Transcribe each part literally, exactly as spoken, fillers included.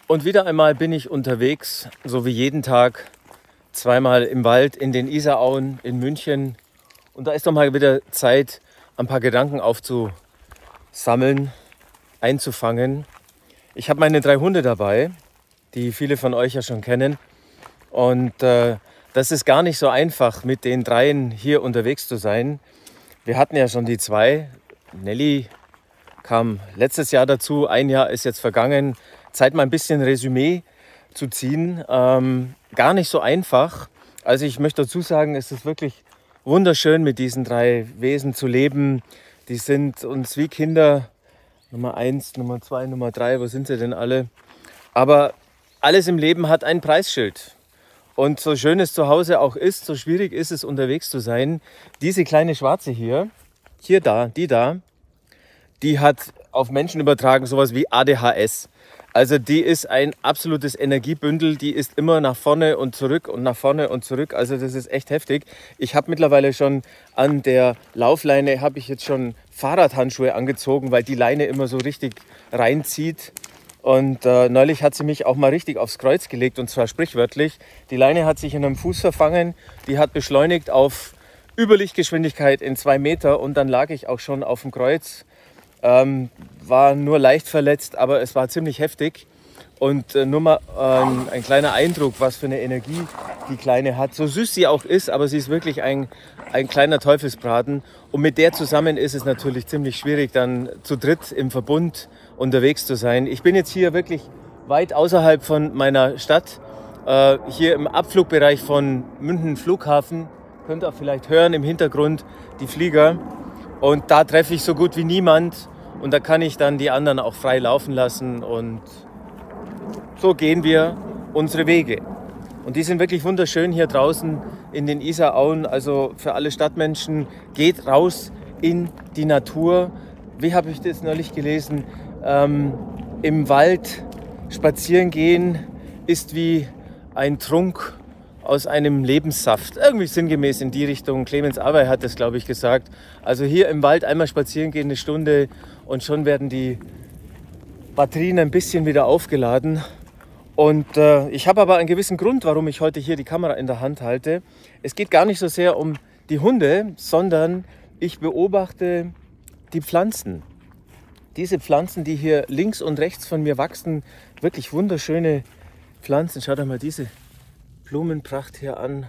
Und wieder einmal bin ich unterwegs, so wie jeden Tag, zweimal im Wald, in den Isarauen, in München. Und da ist doch mal wieder Zeit, ein paar Gedanken aufzusammeln, einzufangen. Ich habe meine drei Hunde dabei, die viele von euch ja schon kennen. Und äh, das ist gar nicht so einfach, mit den dreien hier unterwegs zu sein. Wir hatten ja schon die zwei. Nelly kam letztes Jahr dazu, ein Jahr ist jetzt vergangen. Zeit mal ein bisschen Resümee zu ziehen. Ähm, gar nicht so einfach. Also ich möchte dazu sagen, es ist wirklich wunderschön, mit diesen drei Wesen zu leben. Die sind uns wie Kinder. Nummer eins, Nummer zwei, Nummer drei, wo sind sie denn alle? Aber alles im Leben hat ein Preisschild. Und so schön es zu Hause auch ist, so schwierig ist es, unterwegs zu sein. Diese kleine Schwarze hier, hier da, die da, die hat auf Menschen übertragen sowas wie A D H S. Also die ist ein absolutes Energiebündel, die ist immer nach vorne und zurück und nach vorne und zurück. Also das ist echt heftig. Ich habe mittlerweile schon an der Laufleine, habe ich jetzt schon Fahrradhandschuhe angezogen, weil die Leine immer so richtig reinzieht. Und äh, neulich hat sie mich auch mal richtig aufs Kreuz gelegt, und zwar sprichwörtlich. Die Leine hat sich in einem Fuß verfangen, die hat beschleunigt auf Überlichtgeschwindigkeit in zwei Meter und dann lag ich auch schon auf dem Kreuz. Ähm, war nur leicht verletzt, aber es war ziemlich heftig. Und äh, nur mal ähm, ein kleiner Eindruck, was für eine Energie die Kleine hat. So süß sie auch ist, aber sie ist wirklich ein, ein kleiner Teufelsbraten. Und mit der zusammen ist es natürlich ziemlich schwierig, dann zu dritt im Verbund unterwegs zu sein. Ich bin jetzt hier wirklich weit außerhalb von meiner Stadt, äh, hier im Abflugbereich von München Flughafen. Könnt ihr auch vielleicht hören im Hintergrund die Flieger. Und da treffe ich so gut wie niemand. Und da kann ich dann die anderen auch frei laufen lassen. Und so gehen wir unsere Wege. Und die sind wirklich wunderschön hier draußen in den Isarauen. Also für alle Stadtmenschen, geht raus in die Natur. Wie habe ich das neulich gelesen? Ähm, Im Wald spazieren gehen ist wie ein Trunk aus einem Lebenssaft. Irgendwie sinngemäß in die Richtung. Clemens Awey hat das, glaube ich, gesagt. Also hier im Wald einmal spazieren gehen, eine Stunde, und schon werden die Batterien ein bisschen wieder aufgeladen. Und äh, ich habe aber einen gewissen Grund, warum ich heute hier die Kamera in der Hand halte. Es geht gar nicht so sehr um die Hunde, sondern ich beobachte die Pflanzen. Diese Pflanzen, die hier links und rechts von mir wachsen, wirklich wunderschöne Pflanzen. Schaut euch mal diese Blumenpracht hier an.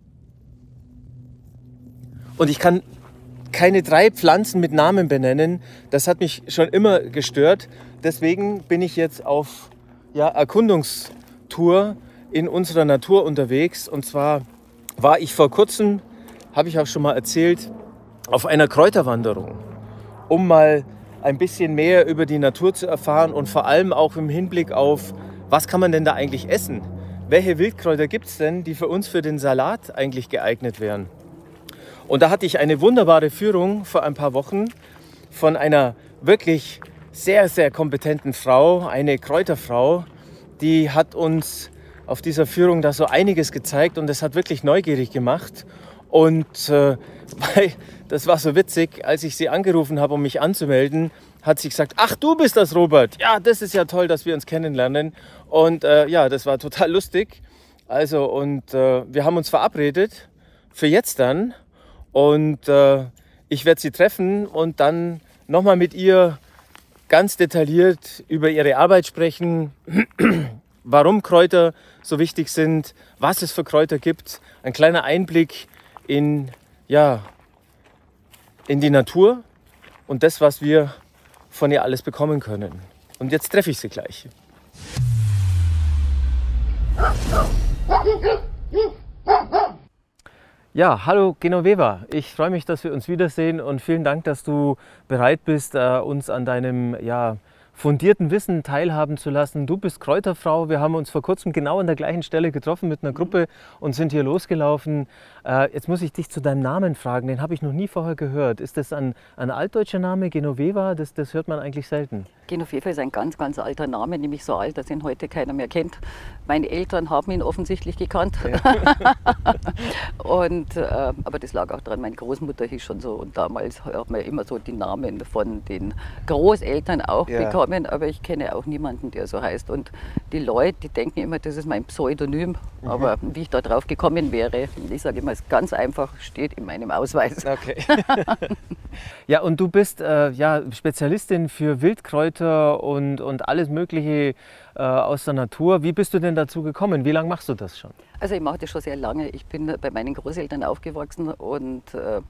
Und ich kann keine drei Pflanzen mit Namen benennen. Das hat mich schon immer gestört. Deswegen bin ich jetzt auf ja, Erkundungstour in unserer Natur unterwegs. Und zwar war ich vor kurzem, habe ich auch schon mal erzählt, auf einer Kräuterwanderung, um mal ein bisschen mehr über die Natur zu erfahren und vor allem auch im Hinblick auf, was kann man denn da eigentlich essen? Welche Wildkräuter gibt es denn, die für uns für den Salat eigentlich geeignet wären? Und da hatte ich eine wunderbare Führung vor ein paar Wochen von einer wirklich sehr, sehr kompetenten Frau, eine Kräuterfrau, die hat uns auf dieser Führung da so einiges gezeigt und das hat wirklich neugierig gemacht. Und äh, weil, das war so witzig, als ich sie angerufen habe, um mich anzumelden, hat sie gesagt, ach, du bist das, Robert. Ja, das ist ja toll, dass wir uns kennenlernen. Und äh, ja, das war total lustig. Also, und äh, wir haben uns verabredet für jetzt dann. Und äh, ich werde sie treffen und dann nochmal mit ihr ganz detailliert über ihre Arbeit sprechen, warum Kräuter so wichtig sind, was es für Kräuter gibt. Ein kleiner Einblick in, ja, in die Natur und das, was wir von ihr alles bekommen können. Und jetzt treffe ich sie gleich. Ja, hallo Genoveva. Ich freue mich, dass wir uns wiedersehen und vielen Dank, dass du bereit bist, uns an deinem ja, fundierten Wissen teilhaben zu lassen. Du bist Kräuterfrau. Wir haben uns vor kurzem genau an der gleichen Stelle getroffen mit einer Gruppe und sind hier losgelaufen. Äh, jetzt muss ich dich zu deinem Namen fragen, den habe ich noch nie vorher gehört. Ist das ein, ein altdeutscher Name, Genoveva? Das, das hört man eigentlich selten. Genoveva ist ein ganz, ganz alter Name, nämlich so alt, dass ihn heute keiner mehr kennt. Meine Eltern haben ihn offensichtlich gekannt. Ja. und, äh, aber das lag auch daran, meine Großmutter hieß schon so und damals haben wir immer so die Namen von den Großeltern auch ja. bekommen. gekommen, aber ich kenne auch niemanden, der so heißt. Und die Leute, die denken immer, das ist mein Pseudonym. Mhm. Aber wie ich da drauf gekommen wäre, ich sage immer, es ist ganz einfach, steht in meinem Ausweis. Okay. Ja, und du bist äh, ja, Spezialistin für Wildkräuter und, und alles Mögliche äh, aus der Natur. Wie bist du denn dazu gekommen? Wie lange machst du das schon? Also ich mache das schon sehr lange. Ich bin bei meinen Großeltern aufgewachsen und äh,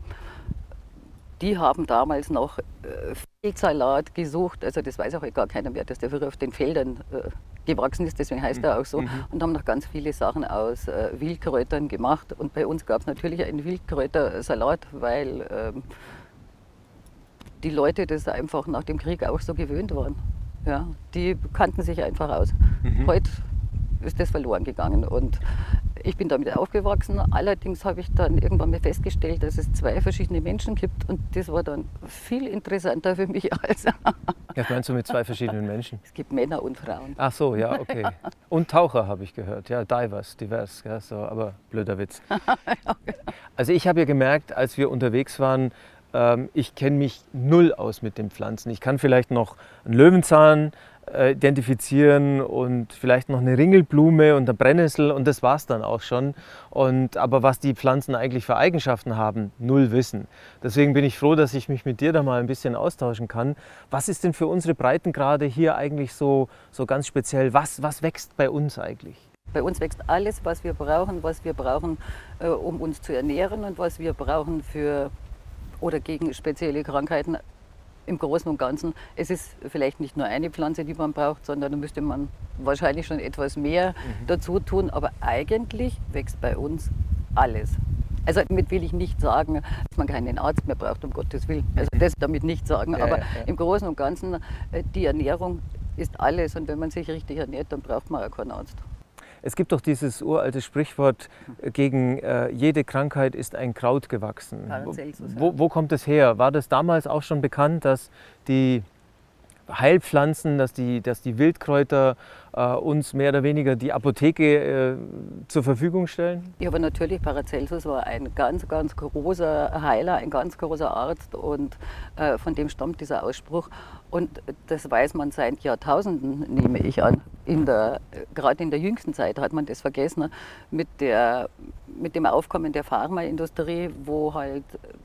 die haben damals noch äh, Feldsalat gesucht. Also das weiß auch gar keiner mehr, dass der früher auf den Feldern äh, gewachsen ist, deswegen heißt er auch so. Mhm. Und haben noch ganz viele Sachen aus äh, Wildkräutern gemacht. Und bei uns gab es natürlich einen Wildkräutersalat, weil ähm, die Leute das einfach nach dem Krieg auch so gewöhnt waren. Ja, die kannten sich einfach aus. Mhm. Heute ist das verloren gegangen und ich bin damit aufgewachsen. Allerdings habe ich dann irgendwann mal festgestellt, dass es zwei verschiedene Menschen gibt und das war dann viel interessanter für mich als... Was meinst du mit zwei verschiedenen Menschen? Es gibt Männer und Frauen. Ach so, ja, okay. Und Taucher habe ich gehört, ja, divers, divers, ja, so, aber blöder Witz. Also ich habe ja gemerkt, als wir unterwegs waren, ähm, ich kenne mich null aus mit den Pflanzen. Ich kann vielleicht noch einen Löwenzahn äh, identifizieren und vielleicht noch eine Ringelblume und eine Brennnessel und das war es dann auch schon. Und, aber was die Pflanzen eigentlich für Eigenschaften haben, null Wissen. Deswegen bin ich froh, dass ich mich mit dir da mal ein bisschen austauschen kann. Was ist denn für unsere Breitengrade hier eigentlich so, so ganz speziell? Was, was wächst bei uns eigentlich? Bei uns wächst alles, was wir brauchen, was wir brauchen, äh, um uns zu ernähren und was wir brauchen für oder gegen spezielle Krankheiten. Im Großen und Ganzen, es ist vielleicht nicht nur eine Pflanze, die man braucht, sondern da müsste man wahrscheinlich schon etwas mehr mhm. dazu tun. Aber eigentlich wächst bei uns alles. Also damit will ich nicht sagen, dass man keinen Arzt mehr braucht, um Gottes Willen. Also das damit nicht sagen. Ja, aber ja, ja. Im Großen und Ganzen, die Ernährung ist alles. Und wenn man sich richtig ernährt, dann braucht man auch keinen Arzt. Es gibt doch dieses uralte Sprichwort, gegen äh, jede Krankheit ist ein Kraut gewachsen. Paracelsus, wo, wo kommt das her? War das damals auch schon bekannt, dass die Heilpflanzen, dass die, dass die Wildkräuter äh, uns mehr oder weniger die Apotheke äh, zur Verfügung stellen? Ja, aber natürlich, Paracelsus war ein ganz, ganz großer Heiler, ein ganz großer Arzt und äh, von dem stammt dieser Ausspruch. Und das weiß man seit Jahrtausenden, nehme ich an. In der, gerade in der jüngsten Zeit hat man das vergessen, mit, der, mit dem Aufkommen der Pharmaindustrie, wo halt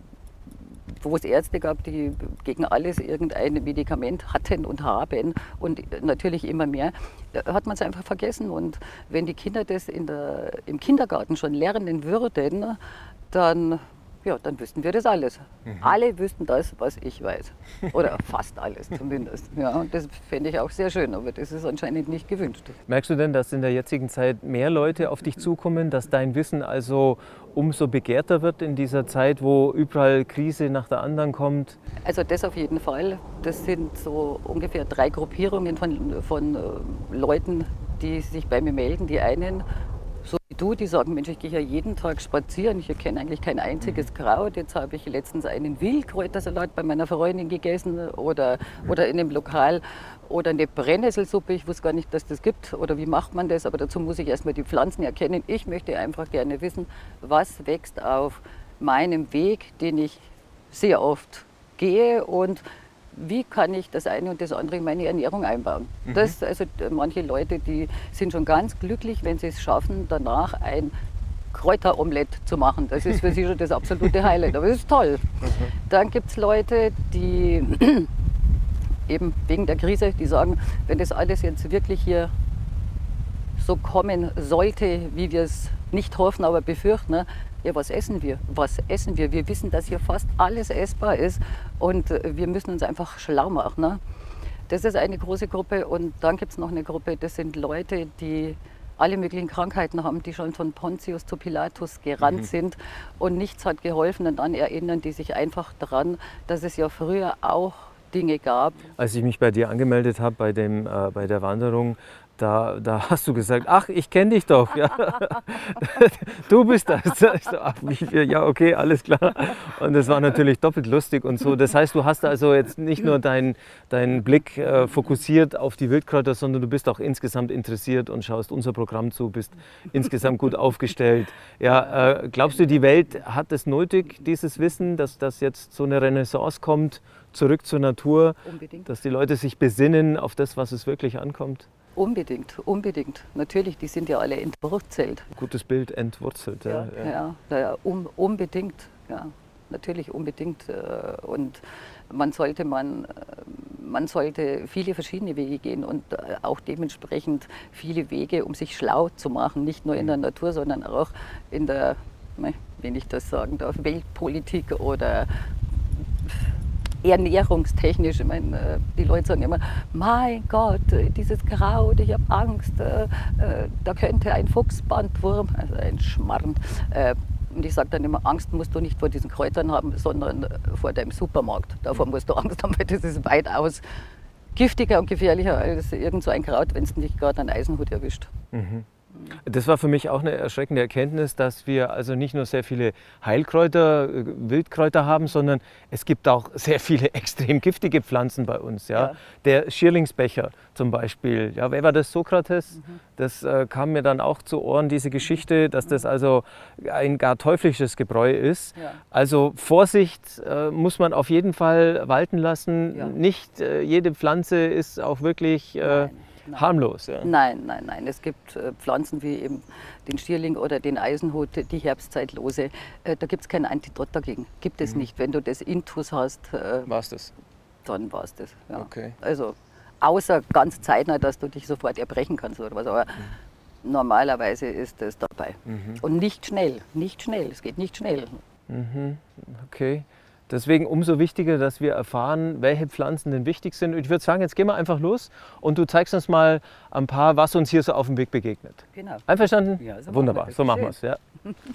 wo es Ärzte gab, die gegen alles irgendein Medikament hatten und haben und natürlich immer mehr, hat man es einfach vergessen. Und wenn die Kinder das in der, im Kindergarten schon lernen würden, dann, ja, dann wüssten wir das alles. Mhm. Alle wüssten das, was ich weiß. Oder fast alles zumindest. Ja, und das fände ich auch sehr schön, aber das ist anscheinend nicht gewünscht. Merkst du denn, dass in der jetzigen Zeit mehr Leute auf dich zukommen, dass dein Wissen also umso begehrter wird in dieser Zeit, wo überall Krise nach der anderen kommt? Also das auf jeden Fall. Das sind so ungefähr drei Gruppierungen von, von äh, Leuten, die sich bei mir melden. Die einen, so wie du, die sagen, Mensch, ich gehe ja jeden Tag spazieren, ich kenne eigentlich kein einziges Kraut. Jetzt habe ich letztens einen Wildkräutersalat bei meiner Freundin gegessen oder, oder in einem Lokal oder eine Brennnesselsuppe. Ich wusste gar nicht, dass das gibt oder wie macht man das, aber dazu muss ich erstmal die Pflanzen erkennen. Ich möchte einfach gerne wissen, was wächst auf meinem Weg, den ich sehr oft gehe und wie kann ich das eine und das andere in meine Ernährung einbauen. Mhm. Das, also manche Leute, die sind schon ganz glücklich, wenn sie es schaffen, danach ein Kräuteromelett zu machen. Das ist für sie schon das absolute Highlight, aber das ist toll. Mhm. Dann gibt es Leute, die eben wegen der Krise, die sagen, wenn das alles jetzt wirklich hier so kommen sollte, wie wir es nicht hoffen, aber befürchten, ja, was essen wir? Was essen wir? Wir wissen, dass hier fast alles essbar ist und wir müssen uns einfach schlau machen. Ne? Das ist eine große Gruppe und dann gibt es noch eine Gruppe, das sind Leute, die alle möglichen Krankheiten haben, die schon von Pontius zu Pilatus gerannt mhm. sind und nichts hat geholfen und dann erinnern die sich einfach daran, dass es ja früher auch Dinge gab. Als ich mich bei dir angemeldet habe bei, dem, äh, bei der Wanderung, Da, da hast du gesagt, ach, ich kenne dich doch. Ja. Du bist das. Ich so, ach, wie viel? Ja, okay, alles klar. Und das war natürlich doppelt lustig und so. Das heißt, du hast also jetzt nicht nur deinen dein Blick äh, fokussiert auf die Wildkräuter, sondern du bist auch insgesamt interessiert und schaust unser Programm zu, bist insgesamt gut aufgestellt. Ja, äh, glaubst du, die Welt hat es nötig, dieses Wissen, dass, dass jetzt so eine Renaissance kommt zurück zur Natur, Unbedingt. dass die Leute sich besinnen auf das, was es wirklich ankommt? Unbedingt, unbedingt. Natürlich, die sind ja alle entwurzelt. Gutes Bild, entwurzelt. Ja, ja, ja. ja, ja um, unbedingt. Ja, natürlich unbedingt. Und man sollte, man, man sollte viele verschiedene Wege gehen und auch dementsprechend viele Wege, um sich schlau zu machen. Nicht nur in der Natur, sondern auch in der, wenn ich das sagen darf, Weltpolitik oder ernährungstechnisch. Ich meine, die Leute sagen immer, mein Gott, dieses Kraut, ich habe Angst, da könnte ein Fuchsbandwurm, also ein Schmarrn. Und ich sage dann immer, Angst musst du nicht vor diesen Kräutern haben, sondern vor deinem Supermarkt. Davor musst du Angst haben, weil das ist weitaus giftiger und gefährlicher als irgend so ein Kraut, wenn es nicht gerade einen Eisenhut erwischt. Mhm. Das war für mich auch eine erschreckende Erkenntnis, dass wir also nicht nur sehr viele Heilkräuter, Wildkräuter haben, sondern es gibt auch sehr viele extrem giftige Pflanzen bei uns. Ja? Ja. Der Schierlingsbecher zum Beispiel, ja, wer war das, Sokrates? Mhm. Das äh, kam mir dann auch zu Ohren, diese Geschichte, dass das also ein gar teuflisches Gebräu ist. Ja. Also Vorsicht äh, muss man auf jeden Fall walten lassen. Ja. Nicht äh, jede Pflanze ist auch wirklich Äh, Nein. harmlos. Ja. Nein, nein, nein. Es gibt äh, Pflanzen wie eben den Schierling oder den Eisenhut, die Herbstzeitlose. Äh, da gibt es kein Antidote dagegen. Gibt es mhm. nicht. Wenn du das Intus hast, äh, war's das? Dann war es das. Ja. Okay. Also außer ganz zeitnah, dass du dich sofort erbrechen kannst oder was. Aber mhm. normalerweise ist das dabei. Mhm. Und nicht schnell. Nicht schnell. Es geht nicht schnell. Mhm. Okay. Deswegen umso wichtiger, dass wir erfahren, welche Pflanzen denn wichtig sind. Und ich würde sagen, jetzt gehen wir einfach los und du zeigst uns mal ein paar, was uns hier so auf dem Weg begegnet. Genau. Einverstanden? Ja, so wunderbar, so machen wir es. Ja.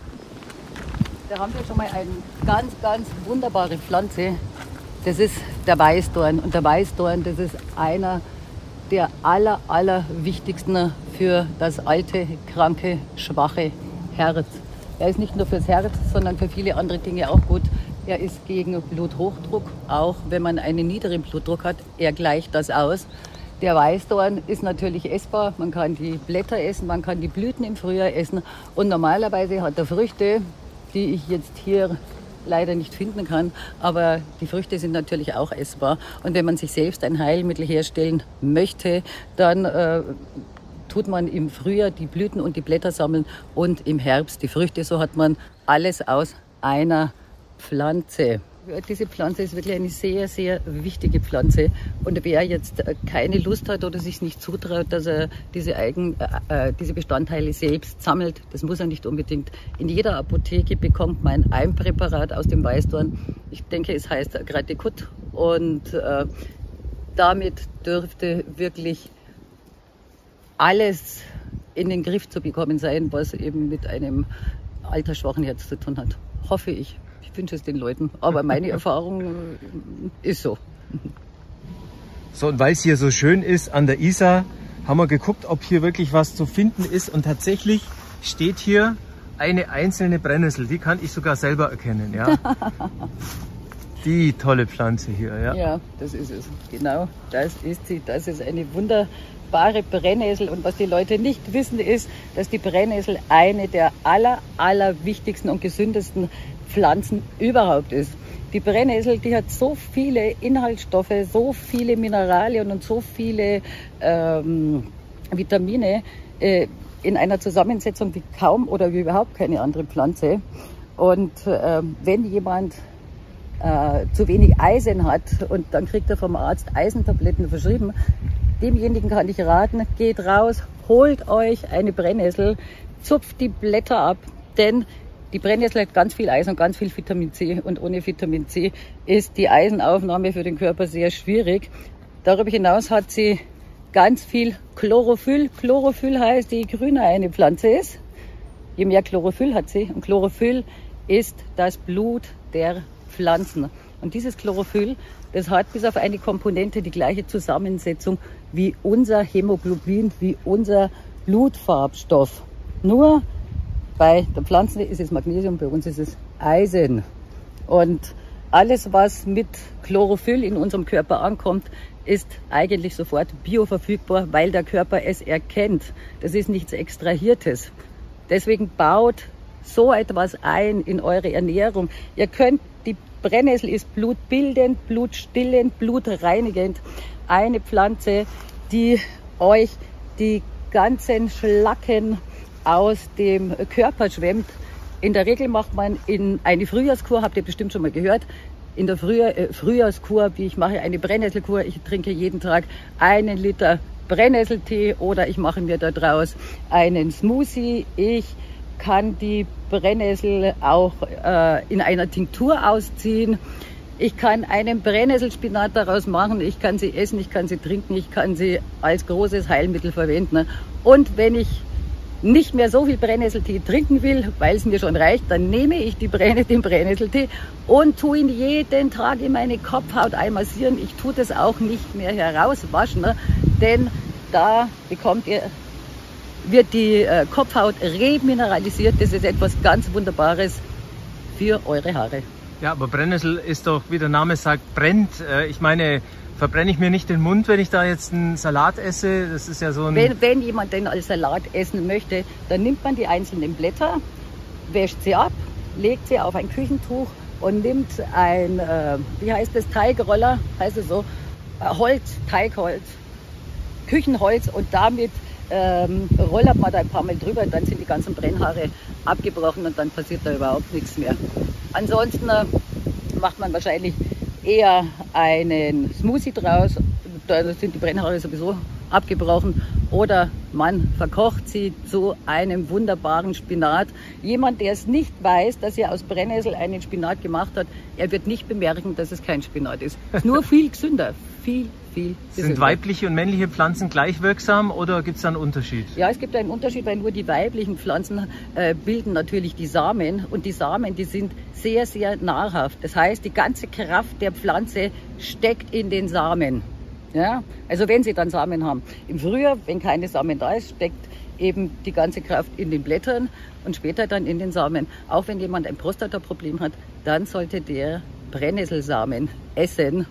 Da haben wir schon mal eine ganz, ganz wunderbare Pflanze. Das ist der Weißdorn. Und der Weißdorn, das ist einer der aller, aller wichtigsten für das alte, kranke, schwache Herz. Er ist nicht nur fürs Herz, sondern für viele andere Dinge auch gut. Er ist gegen Bluthochdruck, auch wenn man einen niedrigen Blutdruck hat. Er gleicht das aus. Der Weißdorn ist natürlich essbar. Man kann die Blätter essen, man kann die Blüten im Frühjahr essen. Und normalerweise hat er Früchte, die ich jetzt hier leider nicht finden kann. Aber die Früchte sind natürlich auch essbar. Und wenn man sich selbst ein Heilmittel herstellen möchte, dann äh, tut man im Frühjahr die Blüten und die Blätter sammeln und im Herbst die Früchte. So hat man alles aus einer Pflanze. Diese Pflanze ist wirklich eine sehr, sehr wichtige Pflanze. Und wer jetzt keine Lust hat oder sich nicht zutraut, dass er diese, Eigen, äh, diese Bestandteile selbst sammelt, das muss er nicht unbedingt. In jeder Apotheke bekommt man ein Präparat aus dem Weißdorn. Ich denke, es heißt Gratikut. Und äh, damit dürfte wirklich alles in den Griff zu bekommen sein, was eben mit einem altersschwachen Herz zu tun hat. Hoffe ich. Ich wünsche es den Leuten, aber meine Erfahrung ist so. So, und weil es hier so schön ist an der Isar, haben wir geguckt, ob hier wirklich was zu finden ist. Und tatsächlich steht hier eine einzelne Brennnessel. Die kann ich sogar selber erkennen. Ja? Die tolle Pflanze hier. Ja. Ja, das ist es. Genau, das ist sie. Das ist eine wunderbare Brennnessel. Und was die Leute nicht wissen, ist, dass die Brennnessel eine der aller, aller wichtigsten und gesündesten Pflanzen überhaupt ist. Die Brennnessel, die hat so viele Inhaltsstoffe, so viele Mineralien und so viele ähm, Vitamine äh, in einer Zusammensetzung wie kaum oder wie überhaupt keine andere Pflanze. Und äh, wenn jemand äh, zu wenig Eisen hat und dann kriegt er vom Arzt Eisentabletten verschrieben, demjenigen kann ich raten, geht raus, holt euch eine Brennnessel, zupft die Blätter ab, denn die Brennnessel hat ganz viel Eisen und ganz viel Vitamin C. Und ohne Vitamin C ist die Eisenaufnahme für den Körper sehr schwierig. Darüber hinaus hat sie ganz viel Chlorophyll. Chlorophyll heißt, je grüner eine Pflanze ist, je mehr Chlorophyll hat sie. Und Chlorophyll ist das Blut der Pflanzen. Und dieses Chlorophyll, das hat bis auf eine Komponente die gleiche Zusammensetzung wie unser Hämoglobin, wie unser Blutfarbstoff. Nur bei der Pflanze ist es Magnesium, bei uns ist es Eisen. Und alles, was mit Chlorophyll in unserem Körper ankommt, ist eigentlich sofort bioverfügbar, weil der Körper es erkennt. Das ist nichts Extrahiertes. Deswegen baut so etwas ein in eure Ernährung. Ihr könnt die Brennnessel ist blutbildend, blutstillend, blutreinigend. Eine Pflanze, die euch die ganzen Schlacken aus dem Körper schwemmt. In der Regel macht man in eine Frühjahrskur, habt ihr bestimmt schon mal gehört, in der Frühjahr, äh, Frühjahrskur, wie ich mache eine Brennnesselkur. Ich trinke jeden Tag einen Liter Brennnesseltee oder ich mache mir daraus einen Smoothie. Ich kann die Brennnessel auch äh, in einer Tinktur ausziehen. Ich kann einen Brennnesselspinat daraus machen. Ich kann sie essen, ich kann sie trinken, ich kann sie als großes Heilmittel verwenden. Und wenn ich nicht mehr so viel Brennnesseltee trinken will, weil es mir schon reicht, dann nehme ich die Brenn den Brennnesseltee und tue ihn jeden Tag in meine Kopfhaut einmassieren. Ich tue das auch nicht mehr herauswaschen, ne? Denn da bekommt ihr, wird die äh, Kopfhaut remineralisiert. Das ist etwas ganz Wunderbares für eure Haare. Ja, aber Brennnessel ist doch, wie der Name sagt, brennt. Ich meine, verbrenne ich mir nicht den Mund, wenn ich da jetzt einen Salat esse? Das ist ja so ein... Wenn, wenn jemand den als Salat essen möchte, dann nimmt man die einzelnen Blätter, wäscht sie ab, legt sie auf ein Küchentuch und nimmt ein, äh, wie heißt das, Teigroller, heißt es so, Holz, Teigholz, Küchenholz und damit ähm, rollert man da ein paar Mal drüber, dann sind die ganzen Brennhaare abgebrochen und dann passiert da überhaupt nichts mehr. Ansonsten äh, macht man wahrscheinlich eher einen Smoothie draus, da sind die Brennhaare sowieso abgebrochen, oder man verkocht sie zu einem wunderbaren Spinat. Jemand, der es nicht weiß, dass er aus Brennnessel einen Spinat gemacht hat, er wird nicht bemerken, dass es kein Spinat ist. Es ist nur viel gesünder, viel, viel gesünder. Sind weibliche und männliche Pflanzen gleich wirksam oder gibt es da einen Unterschied? Ja, es gibt einen Unterschied, weil nur die weiblichen Pflanzen äh, bilden natürlich die Samen und die Samen, die sind sehr, sehr nahrhaft. Das heißt, die ganze Kraft der Pflanze steckt in den Samen. Ja, also wenn sie dann Samen haben. Im Frühjahr, wenn keine Samen da ist, steckt eben die ganze Kraft in den Blättern und später dann in den Samen. Auch wenn jemand ein Prostataproblem hat, dann sollte der Brennnesselsamen essen.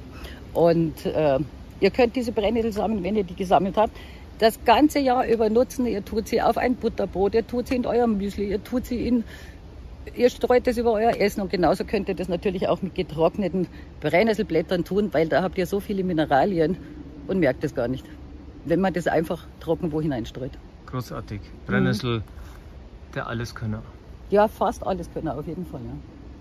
Und äh, ihr könnt diese Brennnesselsamen, wenn ihr die gesammelt habt, das ganze Jahr über nutzen. Ihr tut sie auf ein Butterbrot, ihr tut sie in euer Müsli, ihr tut sie in... Ihr streut das über euer Essen und genauso könnt ihr das natürlich auch mit getrockneten Brennnesselblättern tun, weil da habt ihr so viele Mineralien und merkt es gar nicht, wenn man das einfach trocken wo hineinstreut. Großartig. Brennnessel, mhm. Der Alleskönner. Ja, fast Alleskönner auf jeden Fall.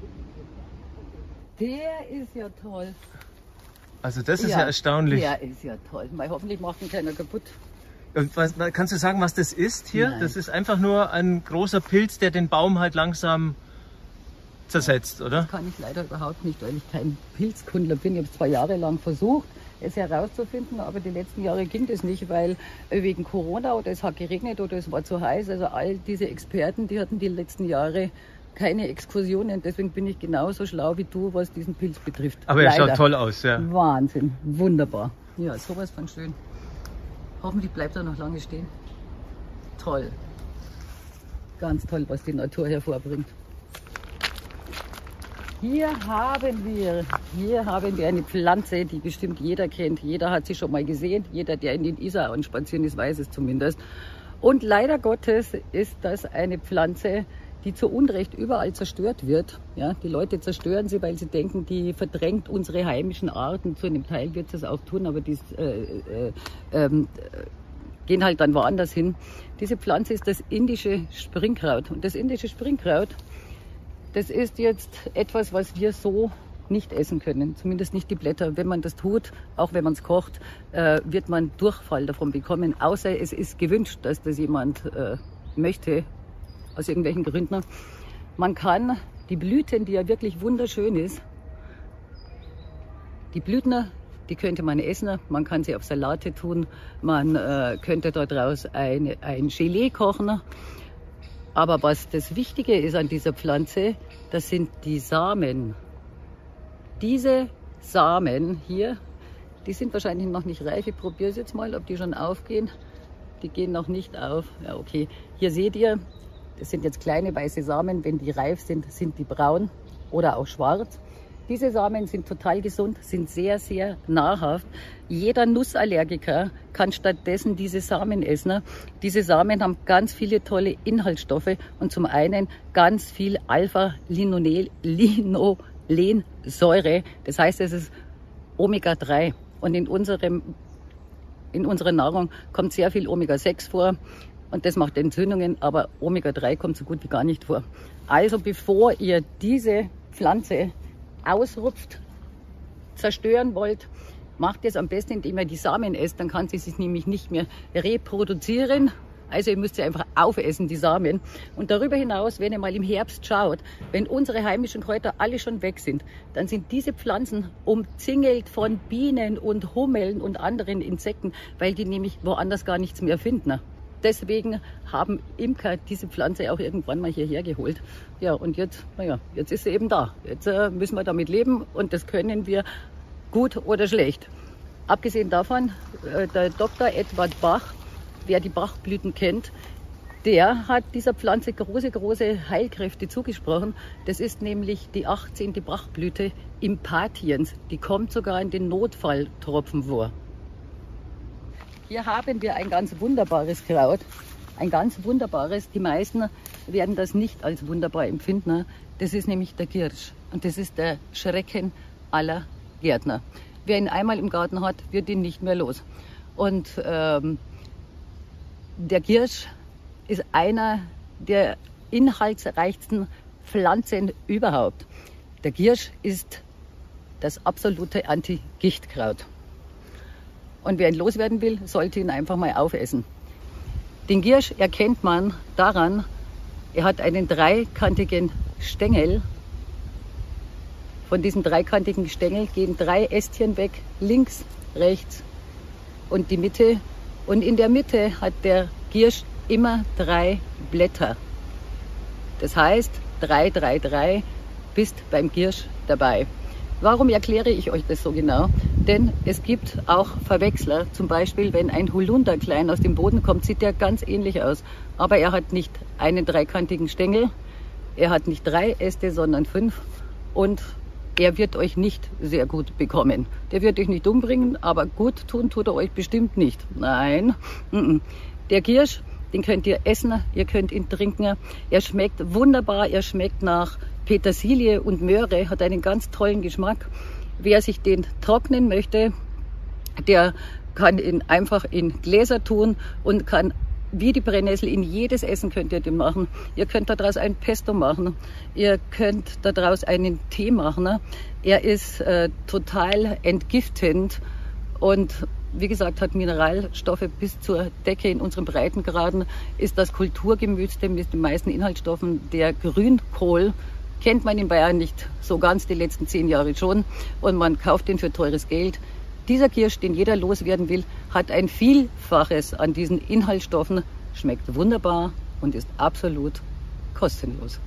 Ja. Der ist ja toll. Also das ist ja, ja erstaunlich. Der ist ja toll. Mal hoffentlich macht ihn keiner kaputt. Und was, kannst du sagen, was das ist hier? Nein. Das ist einfach nur ein großer Pilz, der den Baum halt langsam zersetzt, oder? Das kann ich leider überhaupt nicht, weil ich kein Pilzkundler bin. Ich habe zwei Jahre lang versucht, es herauszufinden, aber die letzten Jahre ging das nicht, weil wegen Corona oder es hat geregnet oder es war zu heiß. Also all diese Experten, die hatten die letzten Jahre keine Exkursionen. Deswegen bin ich genauso schlau wie du, was diesen Pilz betrifft. Aber er schaut toll aus, ja. Wahnsinn, wunderbar. Ja, sowas von schön. Hoffentlich bleibt er noch lange stehen. Toll. Ganz toll, was die Natur hervorbringt. Hier haben wir, hier haben wir eine Pflanze, die bestimmt jeder kennt. Jeder hat sie schon mal gesehen. Jeder, der in den Isarauen spazieren ist, weiß es zumindest. Und leider Gottes ist das eine Pflanze, die zu Unrecht überall zerstört wird. Ja, die Leute zerstören sie, weil sie denken, die verdrängt unsere heimischen Arten. Zu einem Teil wird es auch tun, aber die äh, äh, äh, gehen halt dann woanders hin. Diese Pflanze ist das indische Springkraut. Und das indische Springkraut, das ist jetzt etwas, was wir so nicht essen können. Zumindest nicht die Blätter. Wenn man das tut, auch wenn man es kocht, äh, wird man Durchfall davon bekommen. Außer es ist gewünscht, dass das jemand äh, möchte. Aus irgendwelchen Gründen. Man kann die Blüten, die ja wirklich wunderschön ist, die Blüten, die könnte man essen, man kann sie auf Salate tun, man äh, könnte daraus ein, ein Gelee kochen. Aber was das Wichtige ist an dieser Pflanze, das sind die Samen. Diese Samen hier, die sind wahrscheinlich noch nicht reif. Ich probiere es jetzt mal, ob die schon aufgehen. Die gehen noch nicht auf. Ja, okay. Hier seht ihr, das sind jetzt kleine weiße Samen. Wenn die reif sind, sind die braun oder auch schwarz. Diese Samen sind total gesund, sind sehr, sehr nahrhaft. Jeder Nussallergiker kann stattdessen diese Samen essen. Diese Samen haben ganz viele tolle Inhaltsstoffe und zum einen ganz viel Alpha-Linolenoid. Ethylensäure. Das heißt, es ist Omega drei. Und in unserem, in unserer Nahrung kommt sehr viel Omega sechs vor. Und das macht Entzündungen, aber Omega drei kommt so gut wie gar nicht vor. Also bevor ihr diese Pflanze ausrupft, zerstören wollt, macht es am besten, indem ihr die Samen esst. Dann kann sie sich nämlich nicht mehr reproduzieren. Also ihr müsst sie einfach aufessen, die Samen. Und darüber hinaus, wenn ihr mal im Herbst schaut, wenn unsere heimischen Kräuter alle schon weg sind, dann sind diese Pflanzen umzingelt von Bienen und Hummeln und anderen Insekten, weil die nämlich woanders gar nichts mehr finden. Deswegen haben Imker diese Pflanze auch irgendwann mal hierher geholt. Ja, und jetzt, naja, jetzt ist sie eben da. Jetzt äh, müssen wir damit leben und das können wir gut oder schlecht. Abgesehen davon, äh, der Doktor Edward Bach, wer die Bachblüten kennt, der hat dieser Pflanze große, große Heilkräfte zugesprochen. Das ist nämlich die achtzehnte Bachblüte Impatiens. Die kommt sogar in den Notfalltropfen vor. Hier haben wir ein ganz wunderbares Kraut, ein ganz wunderbares. Die meisten werden das nicht als wunderbar empfinden. Das ist nämlich der Giersch und das ist der Schrecken aller Gärtner. Wer ihn einmal im Garten hat, wird ihn nicht mehr los. Und ähm, der Giersch ist einer der inhaltsreichsten Pflanzen überhaupt. Der Giersch ist das absolute Anti-Gichtkraut. Und wer ihn loswerden will, sollte ihn einfach mal aufessen. Den Giersch erkennt man daran, er hat einen dreikantigen Stängel. Von diesem dreikantigen Stängel gehen drei Ästchen weg, links, rechts und die Mitte. Und in der Mitte hat der Giersch immer drei Blätter. Das heißt, drei, drei, drei, bist beim Giersch dabei. Warum erkläre ich euch das so genau? Denn es gibt auch Verwechsler. Zum Beispiel, wenn ein Holunderklein aus dem Boden kommt, sieht der ganz ähnlich aus. Aber er hat nicht einen dreikantigen Stängel, er hat nicht drei Äste, sondern fünf. Und er wird euch nicht sehr gut bekommen. Der wird euch nicht umbringen, aber gut tun tut er euch bestimmt nicht. Nein, der Giersch, den könnt ihr essen, ihr könnt ihn trinken. Er schmeckt wunderbar, er schmeckt nach Petersilie und Möhre, hat einen ganz tollen Geschmack. Wer sich den trocknen möchte, der kann ihn einfach in Gläser tun und kann wie die Brennnessel in jedes Essen könnt ihr den machen. Ihr könnt daraus ein Pesto machen. Ihr könnt daraus einen Tee machen. Er ist äh, total entgiftend und wie gesagt, hat Mineralstoffe bis zur Decke in unseren Breitengraden. Ist das Kulturgemüse mit den meisten Inhaltsstoffen. Der Grünkohl kennt man in Bayern nicht so ganz, die letzten zehn Jahre schon. Und man kauft den für teures Geld. Dieser Giersch, den jeder loswerden will, hat ein Vielfaches an diesen Inhaltsstoffen, schmeckt wunderbar und ist absolut kostenlos.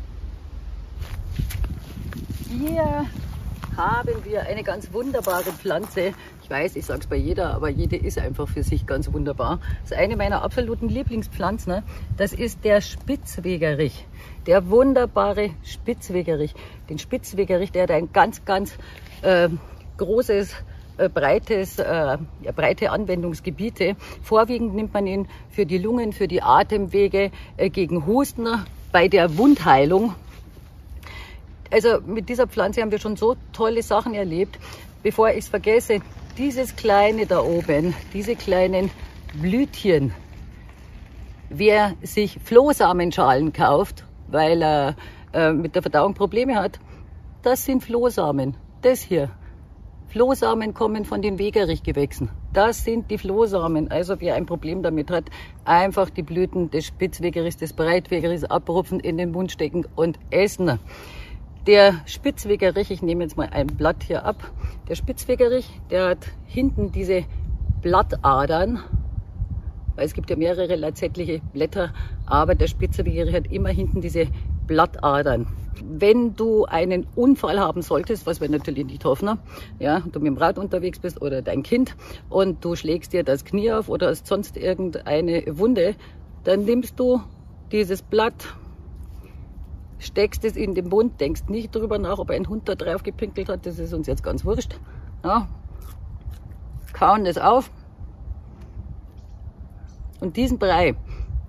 Hier haben wir eine ganz wunderbare Pflanze. Ich weiß, ich sage es bei jeder, aber jede ist einfach für sich ganz wunderbar. Das ist eine meiner absoluten Lieblingspflanzen. Das ist der Spitzwegerich. Der wunderbare Spitzwegerich. Den Spitzwegerich, der hat ein ganz, ganz äh, großes, äh, breites, äh, ja, breite Anwendungsgebiete. Vorwiegend nimmt man ihn für die Lungen, für die Atemwege, äh, gegen Husten, bei der Wundheilung. Also mit dieser Pflanze haben wir schon so tolle Sachen erlebt. Bevor ich es vergesse, dieses kleine da oben, diese kleinen Blütchen, wer sich Flohsamenschalen kauft, weil er äh, mit der Verdauung Probleme hat, das sind Flohsamen. Das hier. Flohsamen kommen von den Wegerichgewächsen. Das sind die Flohsamen. Also wer ein Problem damit hat, einfach die Blüten des Spitzwegerichs, des Breitwegerichs abrupfen, in den Mund stecken und essen. Der Spitzwegerich, ich nehme jetzt mal ein Blatt hier ab, der Spitzwegerich, der hat hinten diese Blattadern, weil es gibt ja mehrere lanzettliche Blätter, aber der Spitzwegerich hat immer hinten diese Blattadern. Wenn du einen Unfall haben solltest, was wir natürlich nicht hoffen, ja, du mit dem Rad unterwegs bist oder dein Kind und du schlägst dir das Knie auf oder hast sonst irgendeine Wunde, dann nimmst du dieses Blatt, steckst es in den Mund, denkst nicht drüber nach, ob ein Hund da drauf gepinkelt hat, das ist uns jetzt ganz wurscht. Ja. Kauen es auf und diesen Brei,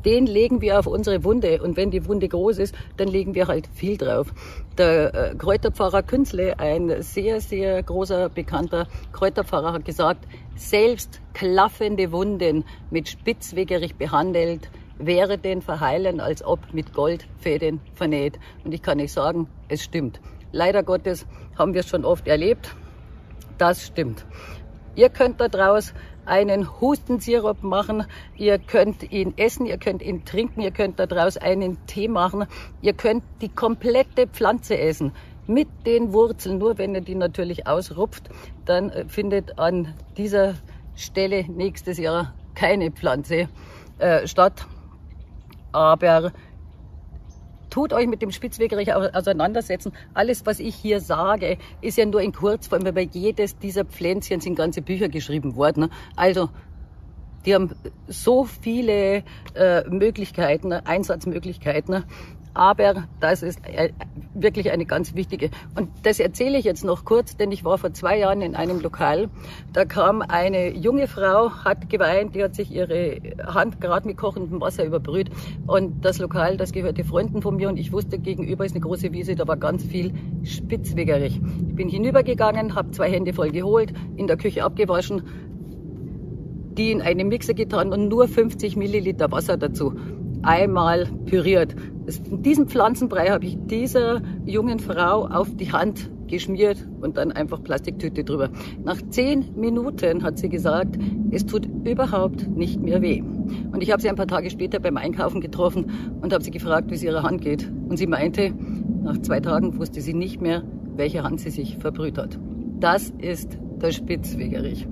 den legen wir auf unsere Wunde. Und wenn die Wunde groß ist, dann legen wir halt viel drauf. Der äh, Kräuterpfarrer Künzle, ein sehr, sehr großer, bekannter Kräuterpfarrer, hat gesagt, selbst klaffende Wunden mit Spitzwegerich behandelt, wäre den verheilen, als ob mit Goldfäden vernäht. Und ich kann nicht sagen, es stimmt. Leider Gottes haben wir es schon oft erlebt. Das stimmt. Ihr könnt daraus einen Hustensirup machen, ihr könnt ihn essen, ihr könnt ihn trinken, ihr könnt daraus einen Tee machen, ihr könnt die komplette Pflanze essen. Mit den Wurzeln, nur wenn ihr die natürlich ausrupft, dann findet an dieser Stelle nächstes Jahr keine Pflanze äh, statt. Aber tut euch mit dem Spitzwegerich auseinandersetzen. Alles, was ich hier sage, ist ja nur in Kurzform, weil bei jedes dieser Pflänzchen sind ganze Bücher geschrieben worden. Also, die haben so viele äh, Möglichkeiten, Einsatzmöglichkeiten. Aber das ist wirklich eine ganz wichtige. Und das erzähle ich jetzt noch kurz, denn ich war vor zwei Jahren in einem Lokal. Da kam eine junge Frau, hat geweint, die hat sich ihre Hand gerade mit kochendem Wasser überbrüht. Und das Lokal, das gehörte Freunden von mir und ich wusste, gegenüber ist eine große Wiese, da war ganz viel Spitzwegerich. Ich bin hinübergegangen, habe zwei Hände voll geholt, in der Küche abgewaschen, die in einen Mixer getan und nur fünfzig Milliliter Wasser dazu. Einmal püriert. Diesen Pflanzenbrei habe ich dieser jungen Frau auf die Hand geschmiert und dann einfach Plastiktüte drüber. Nach zehn Minuten hat sie gesagt, es tut überhaupt nicht mehr weh. Und ich habe sie ein paar Tage später beim Einkaufen getroffen und habe sie gefragt, wie es ihrer Hand geht. Und sie meinte, nach zwei Tagen wusste sie nicht mehr, welche Hand sie sich verbrüht hat. Das ist der Spitzwegerich.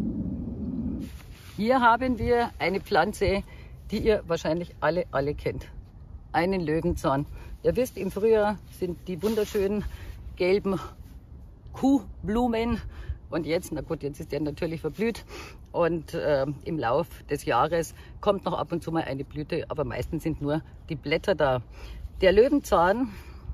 Hier haben wir eine Pflanze, die ihr wahrscheinlich alle, alle kennt. Einen Löwenzahn. Ihr wisst, im Frühjahr sind die wunderschönen gelben Kuhblumen und jetzt, na gut, jetzt ist der natürlich verblüht und äh, im Lauf des Jahres kommt noch ab und zu mal eine Blüte, aber meistens sind nur die Blätter da. Der Löwenzahn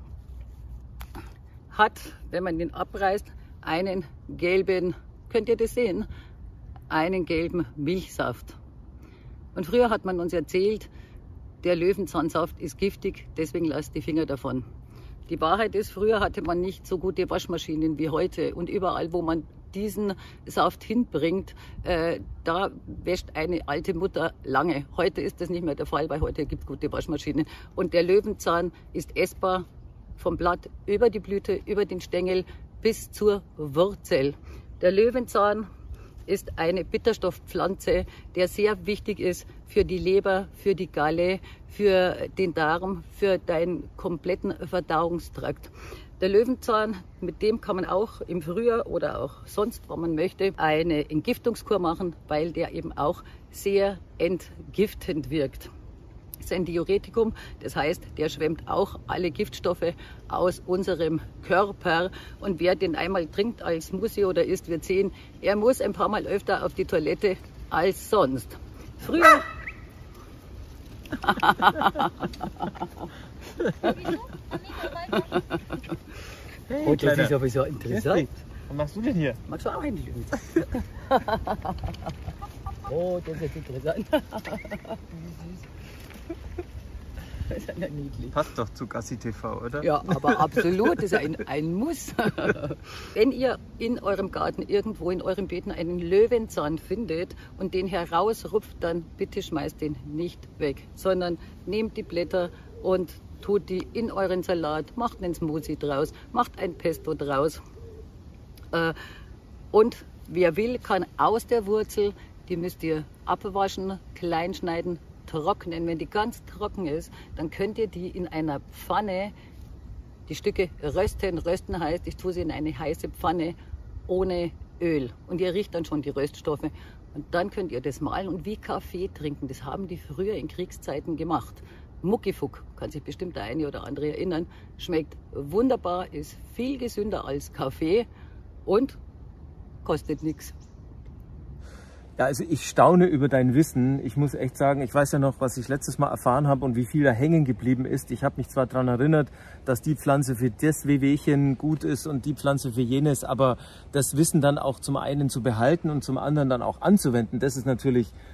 hat, wenn man ihn abreißt, einen gelben, könnt ihr das sehen, einen gelben Milchsaft. Und früher hat man uns erzählt, der Löwenzahnsaft ist giftig, deswegen lasst die Finger davon. Die Wahrheit ist, früher hatte man nicht so gute Waschmaschinen wie heute. Und überall, wo man diesen Saft hinbringt, äh, da wäscht eine alte Mutter lange. Heute ist das nicht mehr der Fall, weil heute gibt es gute Waschmaschinen. Und der Löwenzahn ist essbar vom Blatt über die Blüte, über den Stängel bis zur Wurzel. Der Löwenzahn ist eine Bitterstoffpflanze, der sehr wichtig ist für die Leber, für die Galle, für den Darm, für deinen kompletten Verdauungstrakt. Der Löwenzahn, mit dem kann man auch im Frühjahr oder auch sonst, wenn man möchte, eine Entgiftungskur machen, weil der eben auch sehr entgiftend wirkt. Das ist ein Diuretikum, das heißt, der schwemmt auch alle Giftstoffe aus unserem Körper. Und wer den einmal trinkt als Smoothie oder isst, wird sehen, er muss ein paar Mal öfter auf die Toilette als sonst. Früher... Hey, oh, das Kleiner. ist aber so interessant. Was machst du denn hier? Magst du auch einen Löwenzahn? Oh, das ist interessant. Das ist ja niedlich. Passt doch zu Gassi T V, oder? Ja, aber absolut, das ist ein, ein Muss. Wenn ihr in eurem Garten irgendwo in eurem Beeten einen Löwenzahn findet und den herausrupft, dann bitte schmeißt den nicht weg, sondern nehmt die Blätter und tut die in euren Salat, macht einen Smoothie draus, macht ein Pesto draus. Und wer will, kann aus der Wurzel, die müsst ihr abwaschen, klein schneiden, trocknen. Wenn die ganz trocken ist, dann könnt ihr die in einer Pfanne, die Stücke rösten. Rösten heißt, ich tue sie in eine heiße Pfanne ohne Öl. Und ihr riecht dann schon die Röststoffe. Und dann könnt ihr das mahlen und wie Kaffee trinken. Das haben die früher in Kriegszeiten gemacht. Muckifuck, kann sich bestimmt der eine oder andere erinnern. Schmeckt wunderbar, ist viel gesünder als Kaffee und kostet nichts. Ja, also ich staune über dein Wissen. Ich muss echt sagen, ich weiß ja noch, was ich letztes Mal erfahren habe und wie viel da hängen geblieben ist. Ich habe mich zwar daran erinnert, dass die Pflanze für das Wehwehchen gut ist und die Pflanze für jenes, aber das Wissen dann auch zum einen zu behalten und zum anderen dann auch anzuwenden, das ist natürlich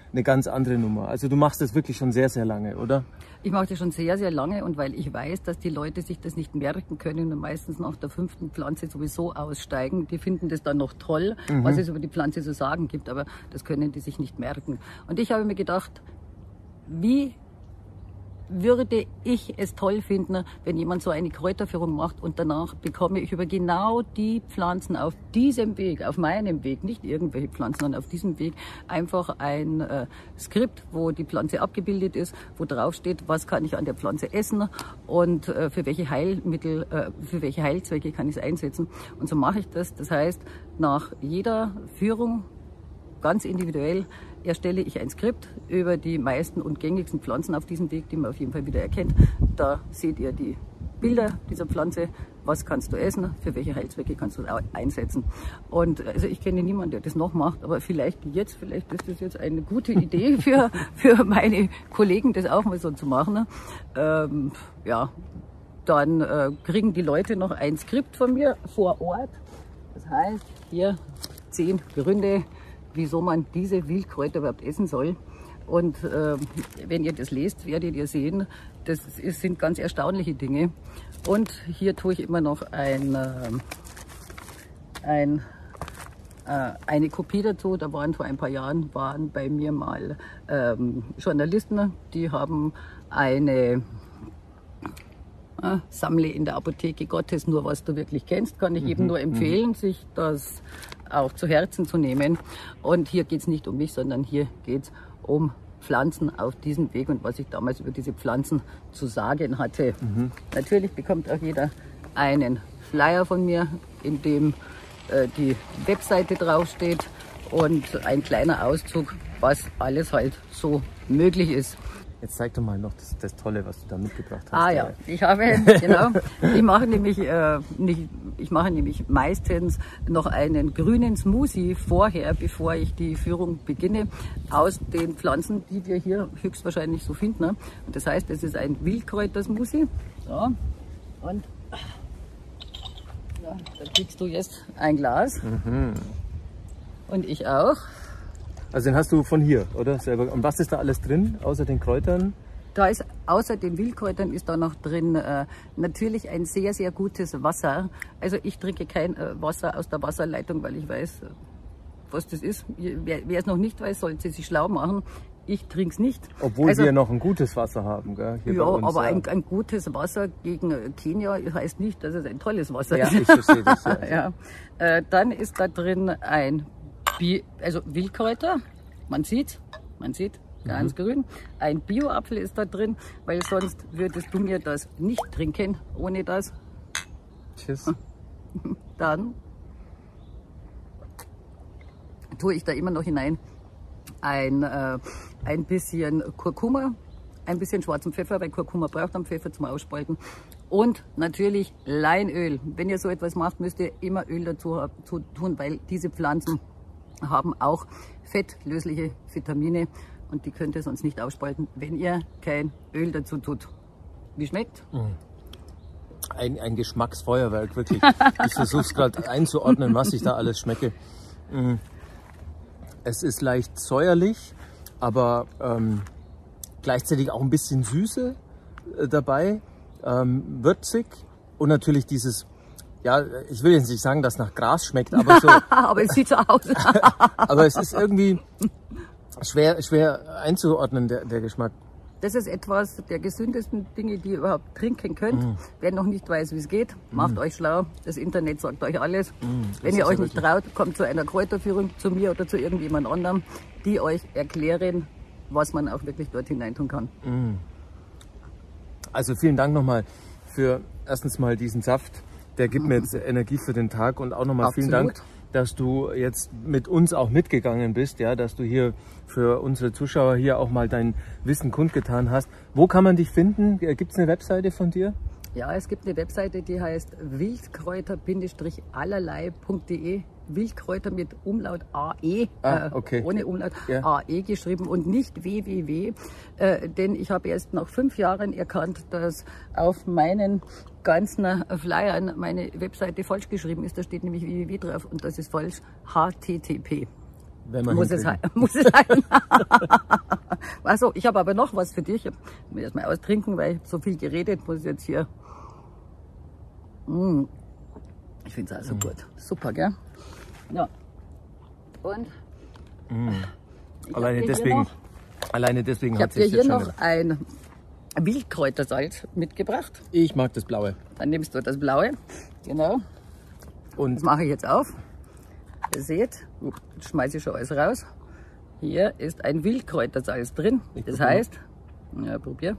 eine ganz andere Nummer. Also du machst das wirklich schon sehr, sehr lange, oder? Ich mache das schon sehr, sehr lange und weil ich weiß, dass die Leute sich das nicht merken können und meistens nach der fünften Pflanze sowieso aussteigen. Die finden das dann noch toll, mhm. was es über die Pflanze zu sagen gibt, aber das können die sich nicht merken. Und ich habe mir gedacht, wie würde ich es toll finden, wenn jemand so eine Kräuterführung macht und danach bekomme ich über genau die Pflanzen auf diesem Weg, auf meinem Weg, nicht irgendwelche Pflanzen, sondern auf diesem Weg einfach ein äh, Skript, wo die Pflanze abgebildet ist, wo drauf steht, was kann ich an der Pflanze essen und äh, für welche Heilmittel, äh, für welche Heilzwecke kann ich es einsetzen. Und so mache ich das. Das heißt, nach jeder Führung ganz individuell erstelle ich ein Skript über die meisten und gängigsten Pflanzen auf diesem Weg, die man auf jeden Fall wieder erkennt. Da seht ihr die Bilder dieser Pflanze, was kannst du essen, für welche Heilzwecke kannst du es einsetzen. Und also ich kenne niemanden, der das noch macht, aber vielleicht jetzt, vielleicht ist das jetzt eine gute Idee für, für meine Kollegen, das auch mal so zu machen. Ähm, ja, dann äh, kriegen die Leute noch ein Skript von mir vor Ort. Das heißt, hier zehn Gründe, wieso man diese Wildkräuter überhaupt essen soll. Und äh, wenn ihr das lest, werdet ihr sehen, das ist, sind ganz erstaunliche Dinge. Und hier tue ich immer noch ein, äh, ein, äh, eine Kopie dazu. Da waren vor ein paar Jahren waren bei mir mal ähm, Journalisten, die haben eine äh, Sammle in der Apotheke Gottes, nur was du wirklich kennst, kann ich jedem mhm. nur empfehlen, sich das auch zu Herzen zu nehmen. Und hier geht es nicht um mich, sondern hier geht es um Pflanzen auf diesem Weg und was ich damals über diese Pflanzen zu sagen hatte. Mhm. Natürlich bekommt auch jeder einen Flyer von mir, in dem äh, die Webseite draufsteht und ein kleiner Auszug, was alles halt so möglich ist. Jetzt zeig doch mal noch das, das Tolle, was du da mitgebracht hast. Ah ja, ich habe, genau, ich mache nämlich, äh, nicht, ich mache nämlich meistens noch einen grünen Smoothie vorher, bevor ich die Führung beginne, aus den Pflanzen, die wir hier höchstwahrscheinlich so finden. Ne? Und das heißt, es ist ein Wildkräuter-Smoothie. So, und ja, da kriegst du jetzt ein Glas. Mhm. Und ich auch. Also den hast du von hier, oder? Selber. Und was ist da alles drin, außer den Kräutern? Da ist, außer den Wildkräutern ist da noch drin äh, natürlich ein sehr, sehr gutes Wasser. Also ich trinke kein äh, Wasser aus der Wasserleitung, weil ich weiß, was das ist. Wer, wer es noch nicht weiß, sollte sich schlau machen. Ich trinke es nicht. Obwohl also, wir noch ein gutes Wasser haben, gell? Hier ja, bei uns, aber ja. Ein, ein gutes Wasser gegen Kenia heißt nicht, dass es ein tolles Wasser ja, ist. Ich verstehe das, ja. ja. Äh, dann ist da drin ein Bi also Wildkräuter, man sieht, man sieht, ganz mhm. grün. Ein Bio-Apfel ist da drin, weil sonst würdest du mir das nicht trinken, ohne das. Tschüss. Dann tue ich da immer noch hinein ein, äh, ein bisschen Kurkuma, ein bisschen schwarzen Pfeffer, weil Kurkuma braucht am Pfeffer zum Ausspalten. Und natürlich Leinöl. Wenn ihr so etwas macht, müsst ihr immer Öl dazu zu tun, weil diese Pflanzen haben auch fettlösliche Vitamine und die könnt ihr sonst nicht ausspalten, wenn ihr kein Öl dazu tut. Wie schmeckt? Ein, ein Geschmacksfeuerwerk, wirklich. Ich versuche es gerade einzuordnen, was ich da alles schmecke. Es ist leicht säuerlich, aber ähm, gleichzeitig auch ein bisschen Süße äh, dabei, ähm, würzig und natürlich dieses, ja, ich will jetzt nicht sagen, dass nach Gras schmeckt, aber so. Aber es sieht so aus. Aber es ist irgendwie schwer, schwer einzuordnen, der, der Geschmack. Das ist etwas der gesündesten Dinge, die ihr überhaupt trinken könnt. Mm. Wer noch nicht weiß, wie es geht, macht mm. euch schlau. Das Internet sagt euch alles. Mm, Wenn ihr euch nicht traut, kommt zu einer Kräuterführung zu mir oder zu irgendjemand anderem, die euch erklären, was man auch wirklich dort hineintun kann. Mm. Also vielen Dank nochmal für erstens mal diesen Saft. Der gibt mm. mir jetzt Energie für den Tag und auch nochmal vielen Dank, dass du jetzt mit uns auch mitgegangen bist, ja, dass du hier für unsere Zuschauer hier auch mal dein Wissen kundgetan hast. Wo kann man dich finden? Gibt es eine Webseite von dir? Ja, es gibt eine Webseite, die heißt wildkräuter allerlei punkt de. Wildkräuter mit Umlaut A E, ah, okay. äh, ohne Umlaut ja. A E geschrieben und nicht W W W, äh, denn ich habe erst nach fünf Jahren erkannt, dass auf meinen ganzen Flyern meine Webseite falsch geschrieben ist. Da steht nämlich W W W drauf und das ist falsch, H T T P. Wenn man muss, es sein, muss es sein. Also, ich habe aber noch was für dich. Ich muss erstmal austrinken, weil ich so viel geredet muss jetzt hier. Mm. Ich finde es auch so mm. gut. Super, gell? Ja. Und? Mm. Alleine, deswegen, noch, alleine deswegen ich hat habe dir hier schon noch ein Wildkräutersalz mitgebracht. Ich mag das Blaue. Dann nimmst du das Blaue. Genau. Und das mache ich jetzt auf. Ihr seht, jetzt schmeiße ich schon alles raus. Hier ist ein Wildkräutersalz drin. Ich das heißt, ja, probier.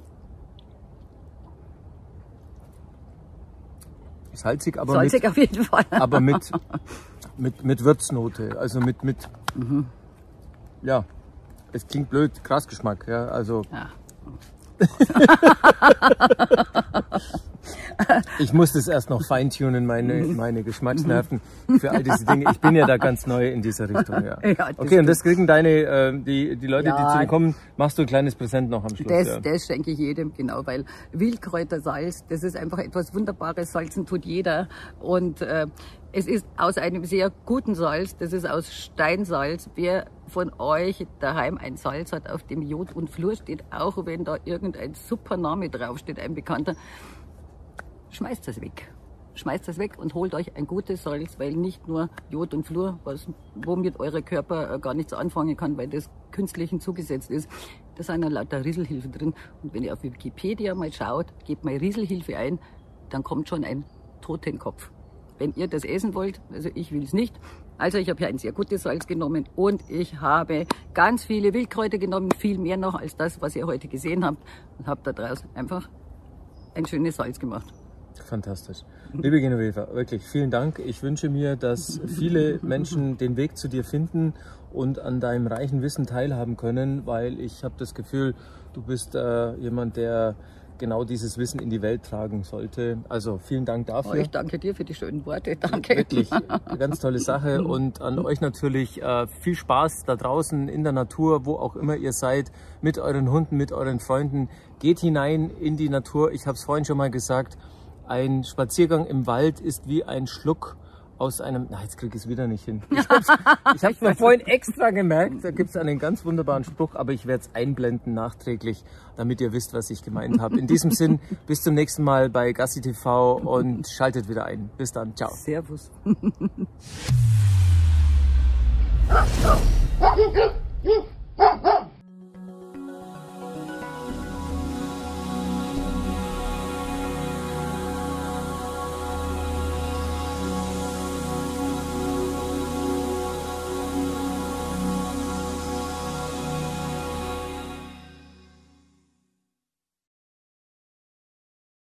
Salzig, aber Salzig mit, auf jeden Fall. Aber mit, mit, mit Würznote. Also mit, mit mhm. ja, es klingt blöd, Grasgeschmack. Ja, also. Ja. Ich muss das erst noch feintunen, meine, meine Geschmacksnerven für all diese Dinge. Ich bin ja da ganz neu in dieser Richtung. Ja. Ja, okay, und das kriegen deine, äh, die, die Leute, ja, die zu dir kommen, machst du ein kleines Präsent noch am Schluss. Das, ja. das schenke ich jedem, genau, weil Wildkräutersalz, das ist einfach etwas Wunderbares. Salzen tut jeder. Und äh, es ist aus einem sehr guten Salz, das ist aus Steinsalz. Wer von euch daheim ein Salz hat, auf dem Jod und Fluor steht, auch wenn da irgendein super Name draufsteht, ein bekannter, schmeißt das weg. Schmeißt das weg und holt euch ein gutes Salz, weil nicht nur Jod und Fluor, was, womit euer Körper gar nichts anfangen kann, weil das künstlich hinzugesetzt ist, da sind dann lauter Rieselhilfe drin. Und wenn ihr auf Wikipedia mal schaut, gebt mal Rieselhilfe ein, dann kommt schon ein Totenkopf. Wenn ihr das essen wollt, also ich will es nicht. Also ich habe hier ein sehr gutes Salz genommen und ich habe ganz viele Wildkräuter genommen, viel mehr noch als das, was ihr heute gesehen habt, und habe daraus einfach ein schönes Salz gemacht. Fantastisch. Liebe Genoveva, wirklich vielen Dank. Ich wünsche mir, dass viele Menschen den Weg zu dir finden und an deinem reichen Wissen teilhaben können, weil ich habe das Gefühl, du bist äh, jemand, der genau dieses Wissen in die Welt tragen sollte. Also vielen Dank dafür. Oh, ich danke dir für die schönen Worte. Danke. Wirklich eine ganz tolle Sache. Und an euch natürlich äh, viel Spaß da draußen in der Natur, wo auch immer ihr seid, mit euren Hunden, mit euren Freunden. Geht hinein in die Natur. Ich habe es vorhin schon mal gesagt, ein Spaziergang im Wald ist wie ein Schluck aus einem... Na, jetzt kriege ich es wieder nicht hin. Ich habe es mir vorhin extra gemerkt. Da gibt es einen ganz wunderbaren Spruch, aber ich werde es einblenden nachträglich, damit ihr wisst, was ich gemeint habe. In diesem Sinn, bis zum nächsten Mal bei Gassi T V und schaltet wieder ein. Bis dann. Ciao. Servus.